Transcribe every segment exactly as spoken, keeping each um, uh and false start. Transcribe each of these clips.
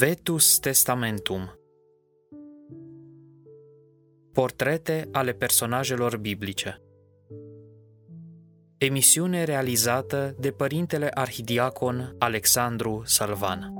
Vetus Testamentum. Portrete ale personajelor biblice. Emisiune realizată de părintele arhidiacon Alexandru Salvan.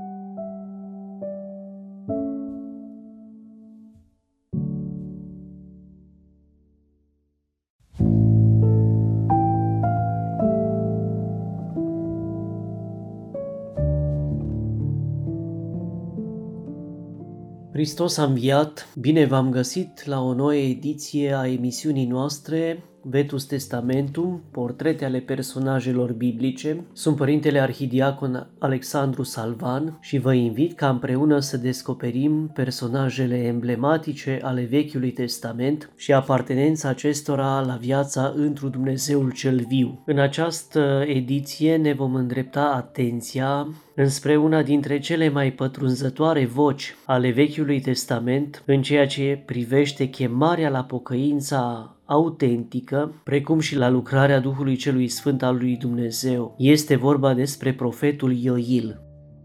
Hristos a înviat! Bine v-am găsit la o nouă ediție a emisiunii noastre Vetus Testamentum, portrete ale personajelor biblice. Sunt părintele arhidiacon Alexandru Salvan și vă invit ca împreună să descoperim personajele emblematice ale Vechiului Testament și apartenența acestora la viața întru Dumnezeul cel viu. În această ediție ne vom îndrepta atenția înspre una dintre cele mai pătrunzătoare voci ale Vechiului Testament în ceea ce privește chemarea la pocăința autentică, precum și la lucrarea Duhului Celui Sfânt al lui Dumnezeu. Este vorba despre profetul Ioil.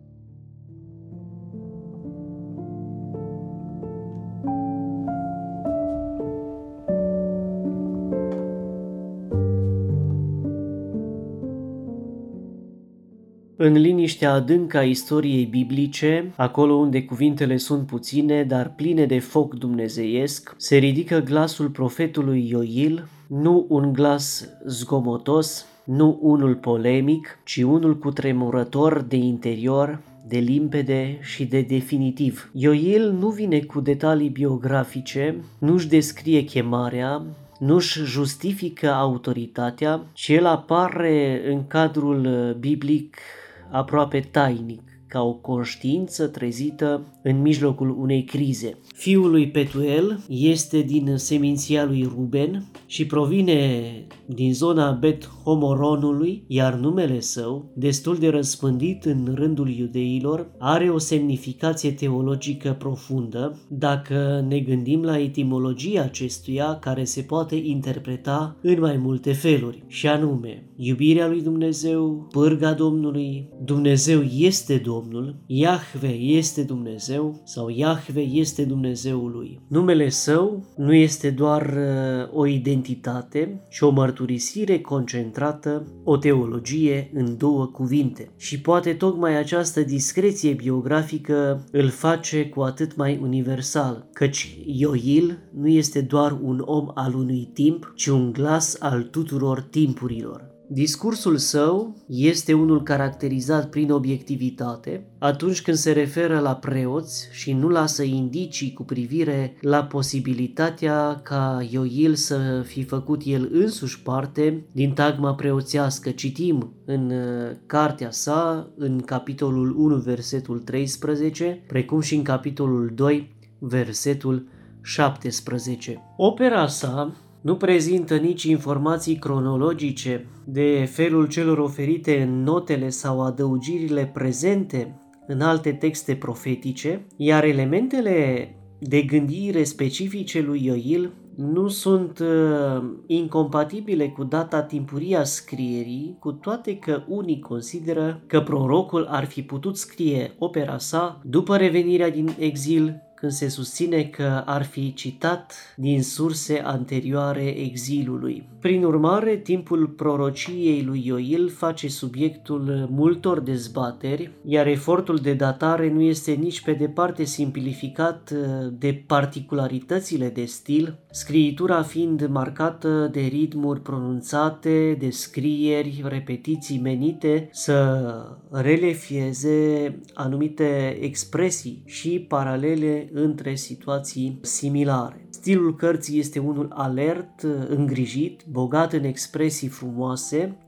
În liniștea adâncă a istoriei biblice, acolo unde cuvintele sunt puține, dar pline de foc dumnezeiesc, se ridică glasul profetului Ioil, nu un glas zgomotos, nu unul polemic, ci unul cutremurător de interior, de limpede și de definitiv. Ioil nu vine cu detalii biografice, nu-și descrie chemarea, nu-și justifică autoritatea, ci el apare în cadrul biblic aproape tainic, ca o conștiință trezită în mijlocul unei crize. Fiul lui Petuel este din seminția lui Ruben și provine din zona Bet-Homoronului, iar numele său, destul de răspândit în rândul iudeilor, are o semnificație teologică profundă dacă ne gândim la etimologia acestuia, care se poate interpreta în mai multe feluri, și anume iubirea lui Dumnezeu, pârga Domnului, Dumnezeu este Domnul, Iahve este Dumnezeu sau Iahve este Dumnezeul lui. Numele său nu este doar uh, o identitate, ci o mărturisire concentrată, o teologie în două cuvinte. Și poate tocmai această discreție biografică îl face cu atât mai universal, căci Ioil nu este doar un om al unui timp, ci un glas al tuturor timpurilor. Discursul său este unul caracterizat prin obiectivitate atunci când se referă la preoți și nu lasă indicii cu privire la posibilitatea ca Ioil să fi făcut el însuși parte din tagma preoțească. Citim în cartea sa, în capitolul unu, versetul treisprezece, precum și în capitolul doi, versetul șaptesprezece. Opera sa nu prezintă nici informații cronologice de felul celor oferite în notele sau adăugirile prezente în alte texte profetice, iar elementele de gândire specifice lui Ioil nu sunt uh, incompatibile cu data timpurie a scrierii, cu toate că unii consideră că prorocul ar fi putut scrie opera sa după revenirea din exil, când se susține că ar fi citat din surse anterioare exilului. Prin urmare, timpul prorociei lui Ioil face subiectul multor dezbateri, iar efortul de datare nu este nici pe departe simplificat de particularitățile de stil, scriitura fiind marcată de ritmuri pronunțate, de scrieri, repetiții menite să relefieze anumite expresii și paralele între situații similare. Stilul cărții este unul alert, îngrijit, bogat în expresii frumoase,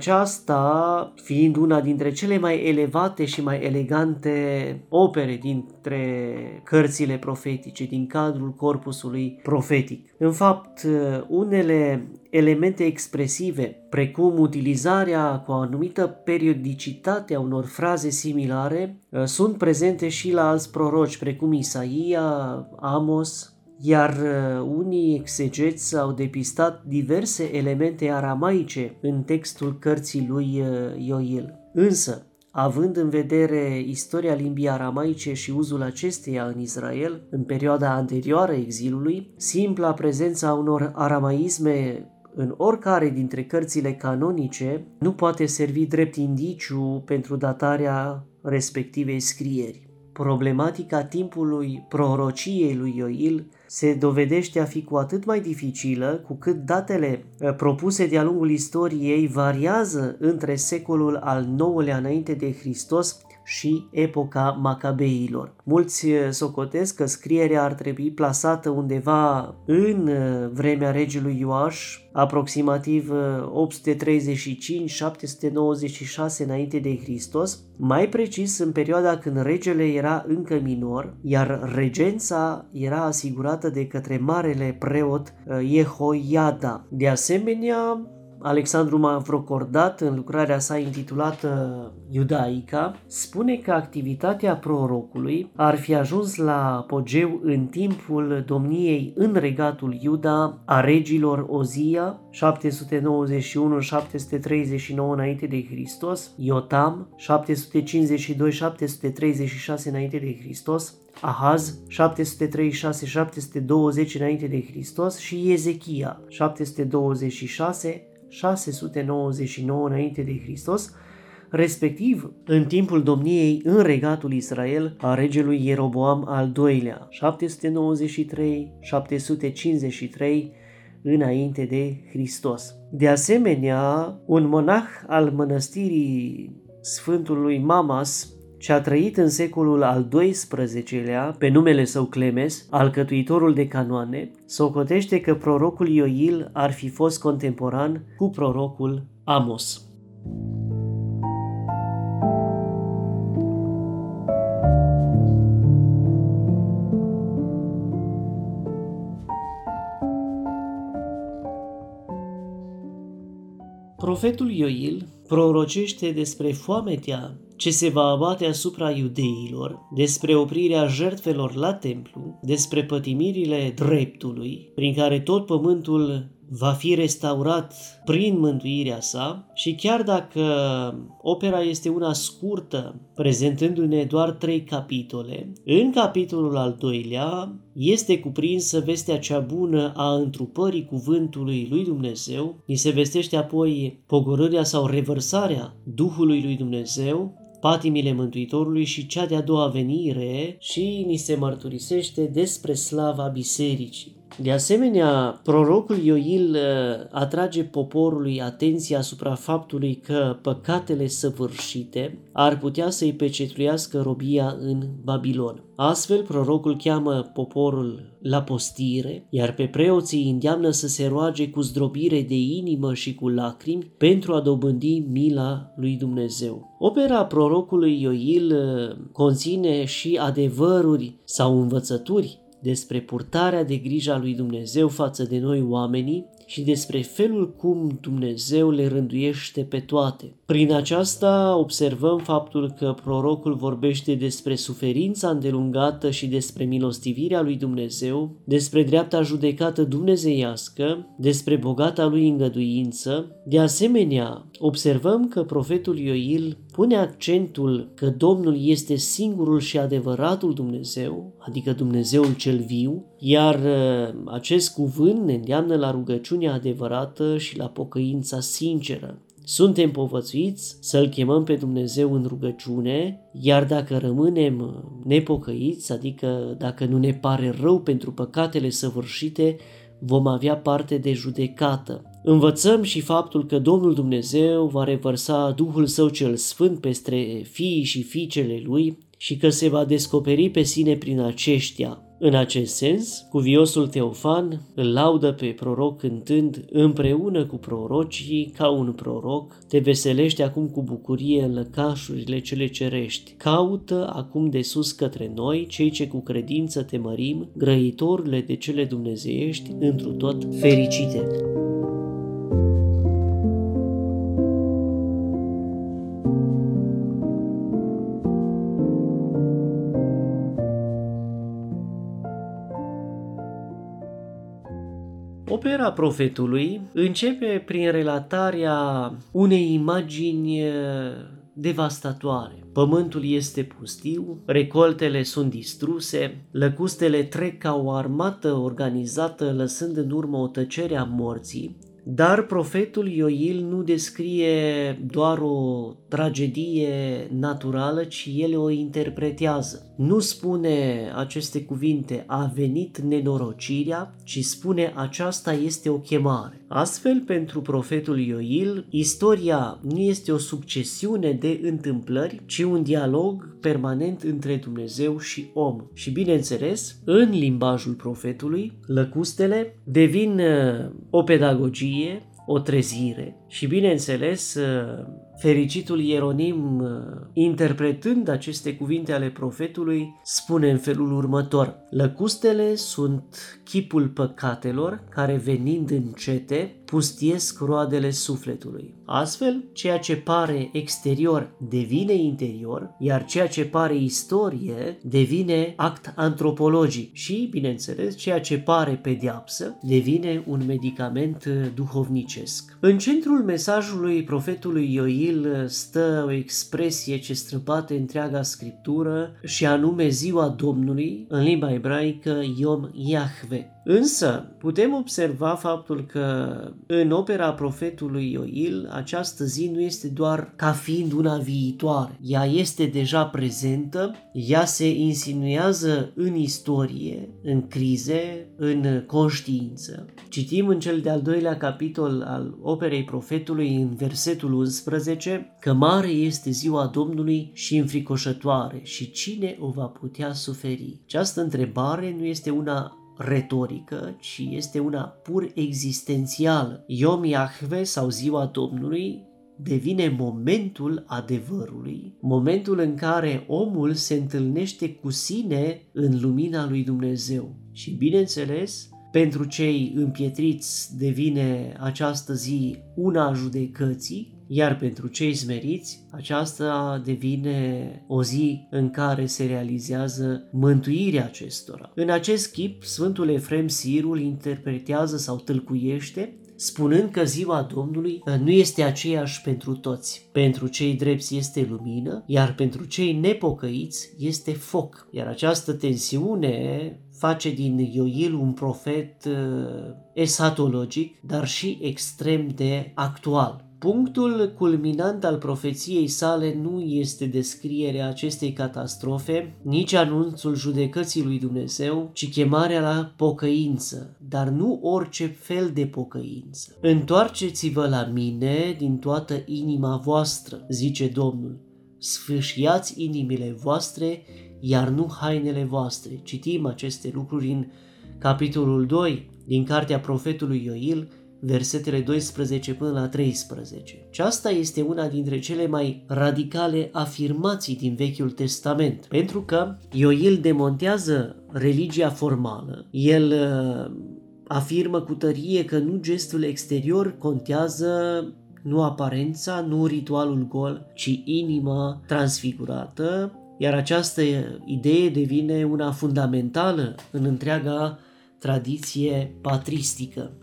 aceasta fiind una dintre cele mai elevate și mai elegante opere dintre cărțile profetice, din cadrul corpusului profetic. În fapt, unele elemente expresive, precum utilizarea cu o anumită periodicitate a unor fraze similare, sunt prezente și la alți proroci, precum Isaia, Amos, iar unii exegeți au depistat diverse elemente aramaice în textul cărții lui Ioil. Însă, având în vedere istoria limbii aramaice și uzul acesteia în Israel, în perioada anterioară exilului, simpla prezența unor aramaisme în oricare dintre cărțile canonice nu poate servi drept indiciu pentru datarea respectivei scrieri. Problematica timpului prorociei lui Ioil se dovedește a fi cu atât mai dificilă cu cât datele propuse de-a lungul istoriei variază între secolul al nouălea înainte de Hristos și epoca Macabeilor. Mulți socotesc că scrierea ar trebui plasată undeva în vremea regelui Ioaș, aproximativ opt sute treizeci și cinci - șapte sute nouăzeci și șase înainte de Hristos, mai precis în perioada când regele era încă minor, iar regența era asigurată de către marele preot Jehoiada. De asemenea, Alexandru Mavrocordat, în lucrarea sa intitulată Iudaica, spune că activitatea prorocului ar fi ajuns la apogeu în timpul domniei în regatul Iuda a regilor Ozia, șapte sute nouăzeci și unu - șapte sute treizeci și nouă înainte de Hristos, Iotam, șapte sute cincizeci și doi - șapte sute treizeci și șase înainte de Hristos, Ahaz, șapte sute treizeci și șase - șapte sute douăzeci înainte de Hristos și Ezechia, șapte sute douăzeci și șase - șase sute nouăzeci și nouă înainte de Hristos, respectiv în timpul domniei în regatul Israel a regelui Ieroboam al doilea, șapte sute nouăzeci și trei - șapte sute cincizeci și trei înainte de Hristos. De asemenea, un monah al mănăstirii Sfântului Mamas, ce a trăit în secolul al doisprezecelea, pe numele său Clemes, alcătuitorul de canoane, socotește că prorocul Ioil ar fi fost contemporan cu prorocul Amos. Profetul Ioil prorocește despre foametea ce se va abate asupra iudeilor, despre oprirea jertfelor la templu, despre pătimirile dreptului, prin care tot pământul va fi restaurat prin mântuirea sa și chiar dacă opera este una scurtă, prezentându-ne doar trei capitole, în capitolul al doilea este cuprinsă vestea cea bună a întrupării cuvântului lui Dumnezeu, ni se vestește apoi pogorârea sau revărsarea Duhului lui Dumnezeu, patimile Mântuitorului și cea de-a doua venire și ni se mărturisește despre slava bisericii. De asemenea, prorocul Ioil atrage poporului atenția asupra faptului că păcatele săvârșite ar putea să-i pecetluiască robia în Babilon. Astfel, prorocul cheamă poporul la postire, iar pe preoții îndeamnă să se roage cu zdrobire de inimă și cu lacrimi pentru a dobândi mila lui Dumnezeu. Opera prorocului Ioil conține și adevăruri sau învățături despre purtarea de grijă a lui Dumnezeu față de noi oamenii și despre felul cum Dumnezeu le rânduiește pe toate. Prin aceasta observăm faptul că prorocul vorbește despre suferința îndelungată și despre milostivirea lui Dumnezeu, despre dreapta judecată dumnezeiască, despre bogata lui îngăduință. De asemenea, observăm că profetul Ioil pune accentul că Domnul este singurul și adevăratul Dumnezeu, adică Dumnezeul cel viu, iar acest cuvânt ne îndeamnă la rugăciunea adevărată și la pocăința sinceră. Suntem povățuiți să-L chemăm pe Dumnezeu în rugăciune, iar dacă rămânem nepocăiți, adică dacă nu ne pare rău pentru păcatele săvârșite, vom avea parte de judecată. Învățăm și faptul că Domnul Dumnezeu va revărsa Duhul Său cel Sfânt peste fiii și fiicele Lui și că se va descoperi pe sine prin aceștia. În acest sens, cuviosul Teofan îl laudă pe proroc cântând: împreună cu prorocii, ca un proroc, te veselești acum cu bucurie în lăcașurile cele cerești. Caută acum de sus către noi, cei ce cu credință te mărim, grăitorile de cele dumnezeiești, întru tot fericite. Opera profetului începe prin relatarea unei imagini devastatoare. Pământul este pustiu, recoltele sunt distruse, lăcustele trec ca o armată organizată, lăsând în urmă o tăcere a morții. Dar profetul Ioil nu descrie doar o tragedie naturală, ci el o interpretează. Nu spune aceste cuvinte, a venit nenorocirea, ci spune aceasta este o chemare. Astfel, pentru profetul Ioil, istoria nu este o succesiune de întâmplări, ci un dialog permanent între Dumnezeu și om. Și bineînțeles, în limbajul profetului, lăcustele devin o pedagogie, o trezire și, bineînțeles, fericitul Ieronim, interpretând aceste cuvinte ale profetului, spune în felul următor: lăcustele sunt chipul păcatelor care, venind încete, pustiesc roadele sufletului. Astfel, ceea ce pare exterior devine interior, iar ceea ce pare istorie devine act antropologic și, bineînțeles, ceea ce pare pedeapsă devine un medicament duhovnicesc. În centrul mesajului profetului Ioil stă o expresie ce străbate întreaga scriptură și anume ziua Domnului, în limba ebraică Yom Yahve. Însă putem observa faptul că în opera profetului Ioil această zi nu este doar ca fiind una viitoare. Ea este deja prezentă, ea se insinuează în istorie, în crize, în conștiință. Citim în cel de-al doilea capitol al operei profetului, în versetul unsprezece, că mare este ziua Domnului și înfricoșătoare și cine o va putea suferi? Această întrebare nu este una retorică, ci este una pur existențială. Yom Yahve sau ziua Domnului devine momentul adevărului, momentul în care omul se întâlnește cu sine în lumina lui Dumnezeu. Și bineînțeles, pentru cei împietriți devine această zi una a judecății, iar pentru cei smeriți aceasta devine o zi în care se realizează mântuirea acestora. În acest chip, Sfântul Efrem Sirul interpretează sau tâlcuiește spunând că ziua Domnului nu este aceeași pentru toți. Pentru cei drepți este lumină, iar pentru cei nepocăiți este foc. Iar această tensiune face din Ioil un profet uh, esatologic, dar și extrem de actual. Punctul culminant al profeției sale nu este descrierea acestei catastrofe, nici anunțul judecății lui Dumnezeu, ci chemarea la pocăință, dar nu orice fel de pocăință. Întoarceți-vă la mine din toată inima voastră, zice Domnul, sfâșiați inimile voastre, iar nu hainele voastre. Citim aceste lucruri în capitolul doi din cartea profetului Ioil, versetele doisprezece până la treisprezece. Aceasta este una dintre cele mai radicale afirmații din Vechiul Testament, pentru că Ioil demontează religia formală. El uh, afirmă cu tărie că nu gestul exterior contează, nu aparența, nu ritualul gol, ci inima transfigurată, iar această idee devine una fundamentală în întreaga tradiție patristică.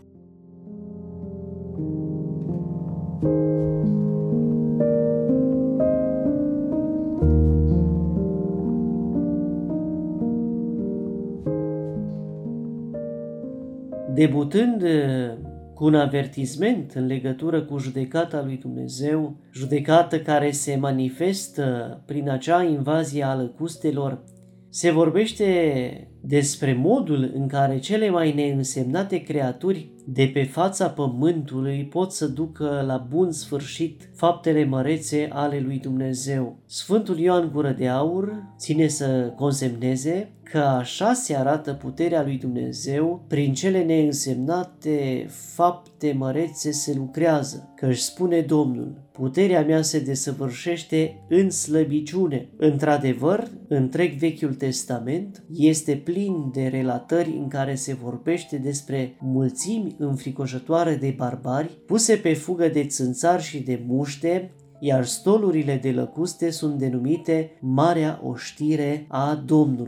Debutând cu un avertisment în legătură cu judecata lui Dumnezeu, judecată care se manifestă prin acea invazie a lăcustelor, se vorbește despre modul în care cele mai neînsemnate creaturi de pe fața pământului pot să ducă la bun sfârșit faptele mărețe ale lui Dumnezeu. Sfântul Ioan Gură de Aur ține să consemneze că așa se arată puterea lui Dumnezeu, prin cele neînsemnate fapte mărețe se lucrează, că își spune Domnul, puterea mea se desăvârșește în slăbiciune. Într-adevăr, întreg Vechiul Testament este plin de relatări în care se vorbește despre mulțimi înfricoșătoare de barbari puse pe fugă de țânțari și de muște, iar stolurile de lăcuste sunt denumite Marea Oștire a Domnului.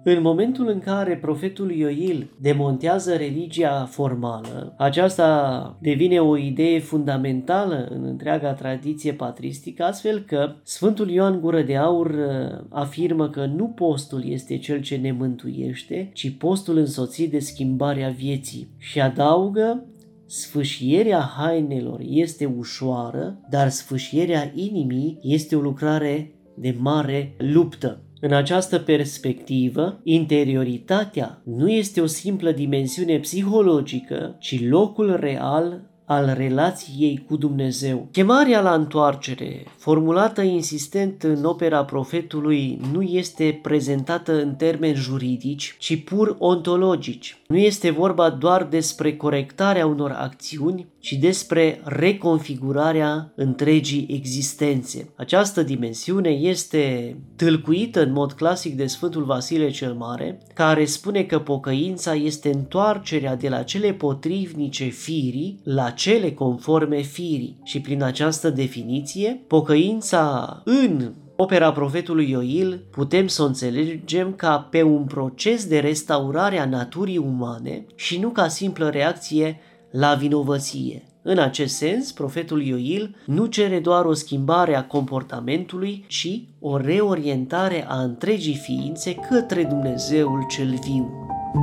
În momentul în care profetul Ioil demontează religia formală, aceasta devine o idee fundamentală în întreaga tradiție patristică, astfel că Sfântul Ioan Gură de Aur afirmă că nu postul este cel ce ne mântuiește, ci postul însoțit de schimbarea vieții și adaugă: sfâșierea hainelor este ușoară, dar sfâșierea inimii este o lucrare de mare luptă. În această perspectivă, interioritatea nu este o simplă dimensiune psihologică, ci locul real al relației cu Dumnezeu. Chemarea la întoarcere, formulată insistent în opera profetului, nu este prezentată în termeni juridici, ci pur ontologici. Nu este vorba doar despre corectarea unor acțiuni, ci despre reconfigurarea întregii existențe. Această dimensiune este tâlcuită în mod clasic de Sfântul Vasile cel Mare, care spune că pocăința este întoarcerea de la cele potrivnice firii la cele conforme firii. Și prin această definiție, pocăința în opera profetului Ioil putem să o înțelegem ca pe un proces de restaurare a naturii umane și nu ca simplă reacție la vinovăție. În acest sens, profetul Ioil nu cere doar o schimbare a comportamentului, ci o reorientare a întregii ființe către Dumnezeul cel viu.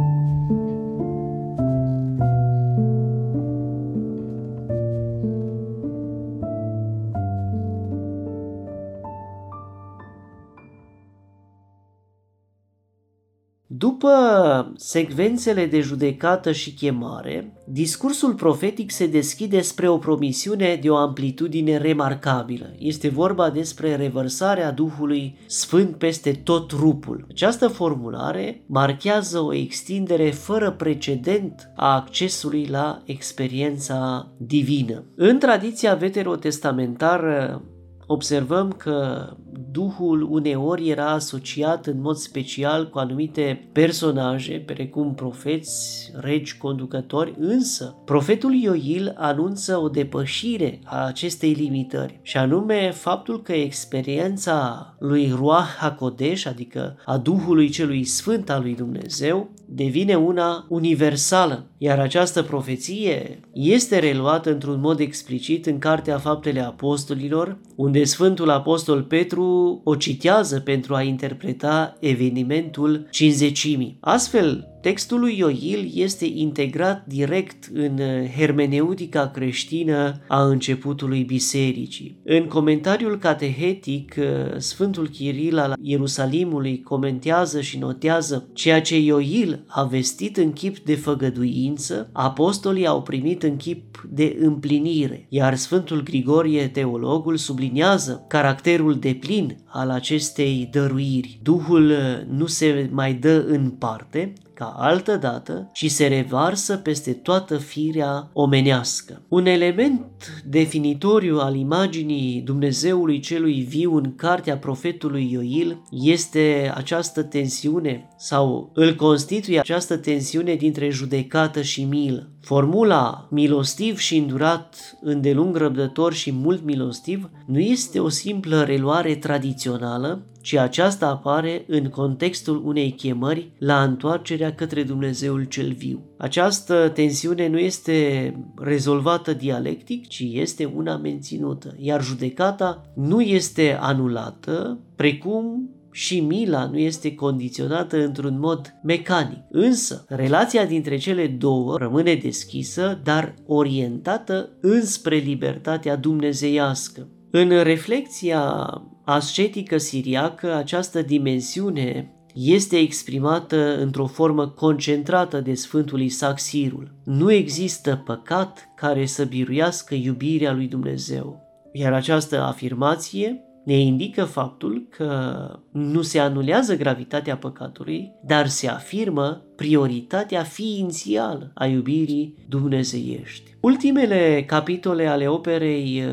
După secvențele de judecată și chemare, discursul profetic se deschide spre o promisiune de o amplitudine remarcabilă. Este vorba despre revărsarea Duhului Sfânt peste tot trupul. Această formulare marchează o extindere fără precedent a accesului la experiența divină. În tradiția veterotestamentară observăm că Duhul uneori era asociat în mod special cu anumite personaje, precum profeți, regi, conducători, însă profetul Ioil anunță o depășire a acestei limitări, și anume faptul că experiența lui Ruach HaKodesh, adică a Duhului celui Sfânt al lui Dumnezeu, devine una universală, iar această profeție este reluată într-un mod explicit în Cartea Faptele Apostolilor, unde Sfântul Apostol Petru o citează pentru a interpreta evenimentul Cincizecimii. Astfel, textul lui Ioil este integrat direct în hermeneutica creștină a începutului bisericii. În comentariul catehetic, Sfântul Chiril al Ierusalimului comentează și notează: ceea ce Ioil a vestit în chip de făgăduință, apostolii au primit în chip de împlinire, iar Sfântul Grigorie teologul subliniază caracterul deplin al acestei dăruiri. Duhul nu se mai dă în parte, ca altădată, ci se revarsă peste toată firea omenească. Un element definitoriu al imaginii Dumnezeului celui viu în cartea profetului Ioil este această tensiune, sau îl constituie această tensiune dintre judecată și milă. Formula milostiv și îndurat, îndelung răbdător și mult milostiv nu este o simplă reluare tradițională, ci aceasta apare în contextul unei chemări la întoarcerea către Dumnezeul cel viu. Această tensiune nu este rezolvată dialectic, ci este una menținută, iar judecata nu este anulată, precum și mila nu este condiționată într-un mod mecanic. Însă, relația dintre cele două rămâne deschisă, dar orientată înspre libertatea dumnezeiască. În reflexia ascetică siriacă, această dimensiune este exprimată într-o formă concentrată de Sfântul Isaac Sirul. Nu există păcat care să biruiască iubirea lui Dumnezeu. Iar această afirmație ne indică faptul că nu se anulează gravitatea păcatului, dar se afirmă prioritatea ființială a iubirii dumnezeiești. Ultimele capitole ale operei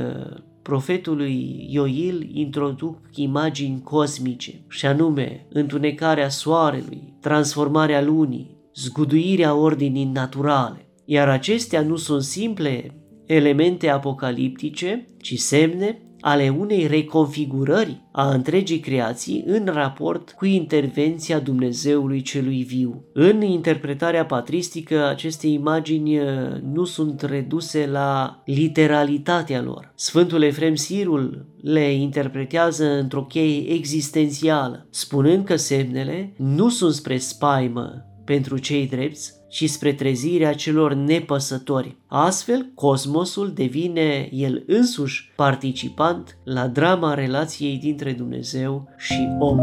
profetului Ioil introduc imagini cosmice, și anume întunecarea soarelui, transformarea lunii, zguduirea ordinii naturale, iar acestea nu sunt simple elemente apocaliptice, ci semne ale unei reconfigurări a întregii creații în raport cu intervenția Dumnezeului celui viu. În interpretarea patristică, aceste imagini nu sunt reduse la literalitatea lor. Sfântul Efrem Sirul le interpretează într-o cheie existențială, spunând că semnele nu sunt spre spaimă pentru cei drepți, ci spre trezirea celor nepăsători. Astfel, cosmosul devine el însuși participant la drama relației dintre Dumnezeu și om.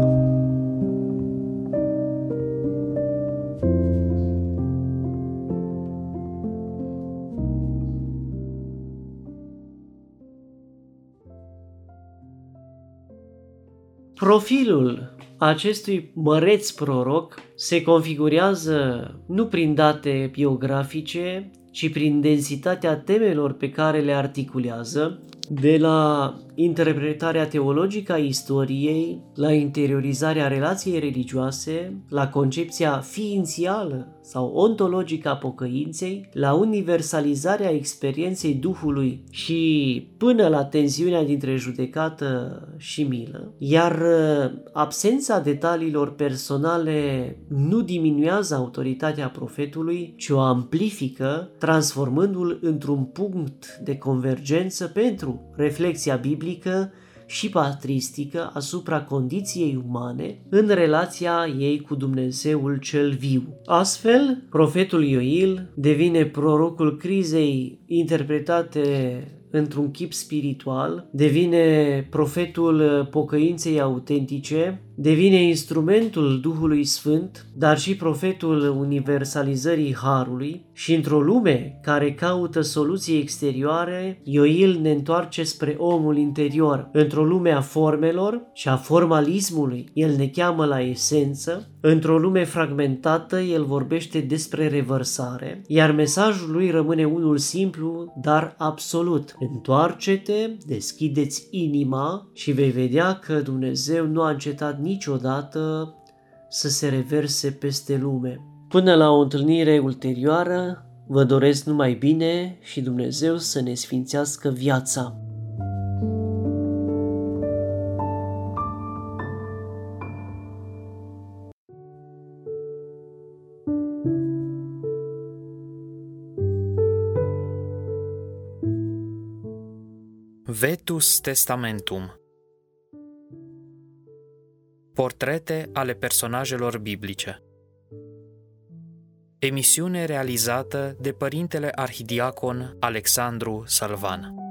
Profilul acestui măreț proroc se configurează nu prin date biografice, ci prin densitatea temelor pe care le articulează, de la interpretarea teologică a istoriei, la interiorizarea relației religioase, la concepția ființială sau ontologică a pocăinței, la universalizarea experienței Duhului și până la tensiunea dintre judecată și milă. Iar absența detaliilor personale nu diminuează autoritatea profetului, ci o amplifică, transformându-l într-un punct de convergență pentru reflexia biblică și patristică asupra condiției umane în relația ei cu Dumnezeul cel viu. Astfel, profetul Ioil devine prorocul crizei interpretate într-un chip spiritual, devine profetul pocăinței autentice, devine instrumentul Duhului Sfânt, dar și profetul universalizării Harului și într-o lume care caută soluții exterioare, Ioil ne întoarce spre omul interior. Într-o lume a formelor și a formalismului, el ne cheamă la esență, într-o lume fragmentată, el vorbește despre revărsare, iar mesajul lui rămâne unul simplu, dar absolut. Întoarce-te, deschide-ți inima și vei vedea că Dumnezeu nu a încetat niciodată să se reverse peste lume. Până la o întâlnire ulterioară, vă doresc numai bine și Dumnezeu să ne sfințească viața. Vetus Testamentum. Portrete ale personajelor biblice. Emisiune realizată de Părintele Arhidiacon Alexandru Salvan.